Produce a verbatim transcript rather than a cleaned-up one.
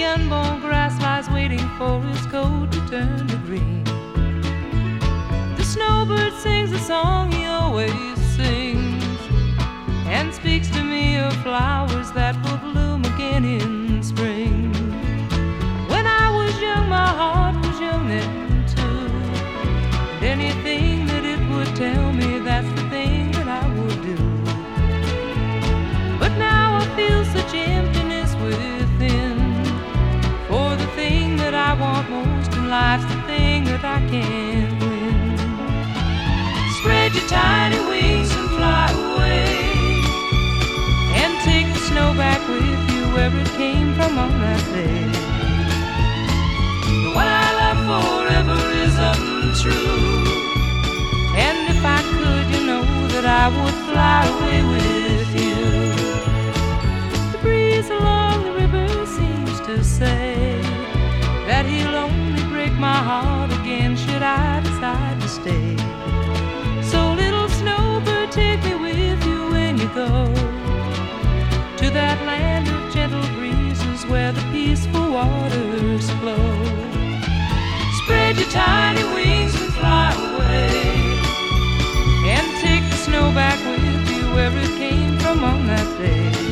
unborn grass lies waiting for its coat to turn to green. The snowbird sings a song he always sings, and speaks to me of flowers that will bloom again in spring. When I was young, my heart was young then too, and anything that it would tell me, that's the thing that I would do. But now I feel such emptiness within, for the thing that I want most in life's the thing that I can't win. Spread your tiny wings and fly away, and take the snow back with you where it came from on that day. The one I love forever is untrue, and if I could, you know that I would fly away with you. The breeze along the river seems to say that he'll only break my heart again should I decide to stay. So little snowbird, take me with you when you go to that land of gentle breezes where the peaceful waters flow. Spread your tiny wings and fly away, and take the snow back with you where it came from on that day.